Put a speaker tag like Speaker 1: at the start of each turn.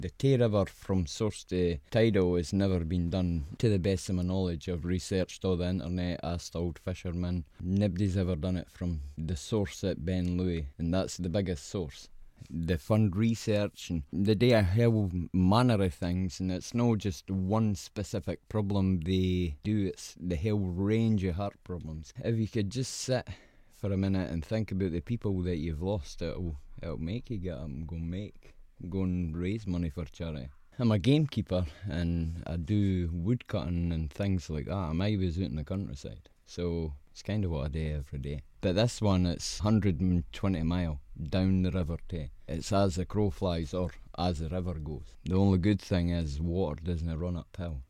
Speaker 1: The Tay River from source to tidal has never been done. To the best of my knowledge, I've researched all the internet, asked old fishermen. Nobody's ever done it from the source at Ben Louis, and that's the biggest source. They fund research and they do a whole manner of things, and it's not just one specific problem they do, it's the whole range of heart problems. If you could just sit for a minute and think about the people that you've lost, it'll make you get up and go and raise money for charity. I'm a gamekeeper and I do wood cutting and things like that. I'm always out in the countryside, so it's kind of what I do every day. But this one, it's 120 mile down the River Tay. It's as the crow flies or as the river goes. The only good thing is water doesn't run uphill.